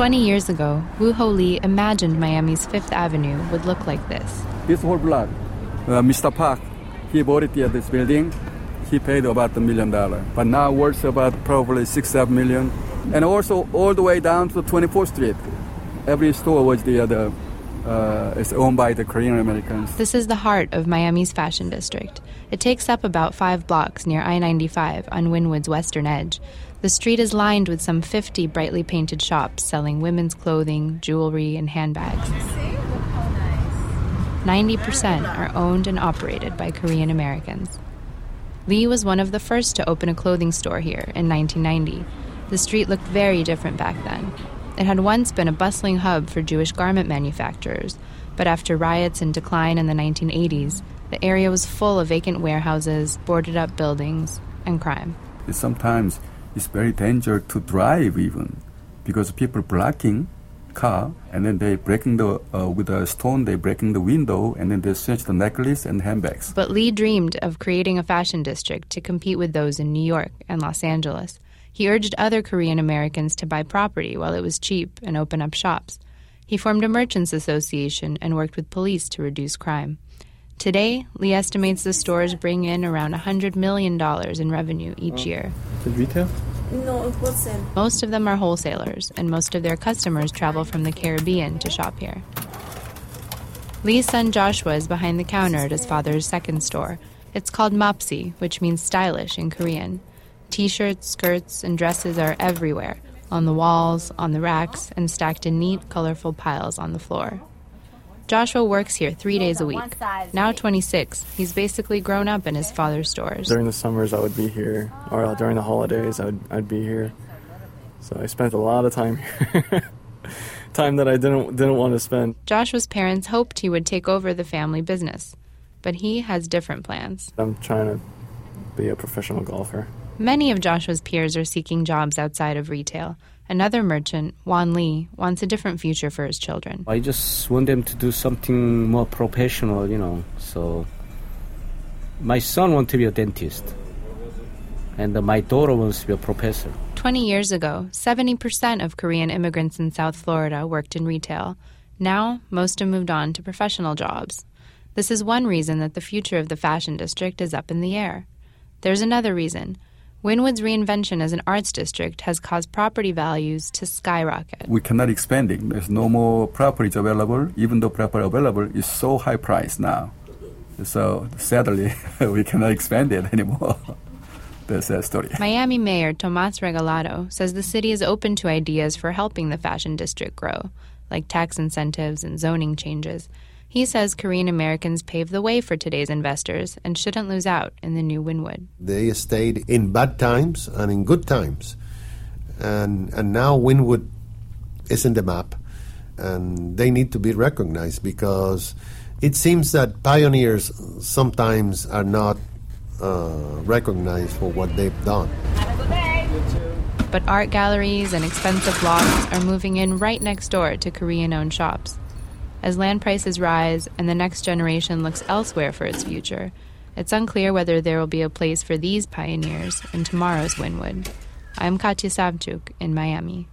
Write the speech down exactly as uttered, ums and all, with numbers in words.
twenty years ago, Woo-Ho Lee imagined Miami's Fifth Avenue would look like this. This whole block, uh, Mister Park, he bought it at this building. He paid about a million dollars, but now worth about probably six, seven million. And also all the way down to twenty-fourth Street. Every store was the other, uh, is owned by the Korean Americans. This is the heart of Miami's fashion district. It takes up about five blocks near I ninety-five on Wynwood's western edge. The street is lined with some fifty brightly painted shops selling women's clothing, jewelry, and handbags. ninety percent are owned and operated by Korean Americans. Lee was one of the first to open a clothing store here in nineteen ninety. The street looked very different back then. It had once been a bustling hub for Jewish garment manufacturers, but after riots and decline in the nineteen eighties, the area was full of vacant warehouses, boarded-up buildings, and crime. Sometimes it's very dangerous to drive even, because people blocking car, and then they breaking the, uh, with a stone, they breaking the window, and then they snatch the necklace and handbags. But Lee dreamed of creating a fashion district to compete with those in New York and Los Angeles. He urged other Korean Americans to buy property while it was cheap and open up shops. He formed a merchants association and worked with police to reduce crime. Today, Lee estimates the stores bring in around one hundred million dollars in revenue each oh. year. Is it retail? No, it wasn't. Most of them are wholesalers, and most of their customers travel from the Caribbean to shop here. Lee's son Joshua is behind the counter at his father's second store. It's called Mopsy, which means stylish in Korean. T-shirts, skirts, and dresses are everywhere, on the walls, on the racks, and stacked in neat, colorful piles on the floor. Joshua works here three days a week. Now twenty-six, he's basically grown up in his father's stores. During the summers, I would be here, or during the holidays, I'd, I'd be here. So I spent a lot of time here, time that I didn't didn't want to spend. Joshua's parents hoped he would take over the family business, but he has different plans. I'm trying to be a professional golfer. Many of Joshua's peers are seeking jobs outside of retail. Another merchant, Wan Lee, wants a different future for his children. I just want them to do something more professional, you know. So my son wants to be a dentist, and my daughter wants to be a professor. Twenty years ago, seventy percent of Korean immigrants in South Florida worked in retail. Now, most have moved on to professional jobs. This is one reason that the future of the fashion district is up in the air. There's another reason. Wynwood's reinvention as an arts district has caused property values to skyrocket. We cannot expand it. There's no more properties available. Even though property available is so high price now. So sadly, we cannot expand it anymore. That's that story. Miami Mayor Tomas Regalado says the city is open to ideas for helping the fashion district grow, like tax incentives and zoning changes. He says Korean Americans paved the way for today's investors and shouldn't lose out in the new Wynwood. They stayed in bad times and in good times. And and now Wynwood is in the map, and they need to be recognized because it seems that pioneers sometimes are not uh, recognized for what they've done. Have a good day. But art galleries and expensive lofts are moving in right next door to Korean-owned shops. As land prices rise and the next generation looks elsewhere for its future, it's unclear whether there will be a place for these pioneers in tomorrow's Wynwood. I'm Katya Savchuk in Miami.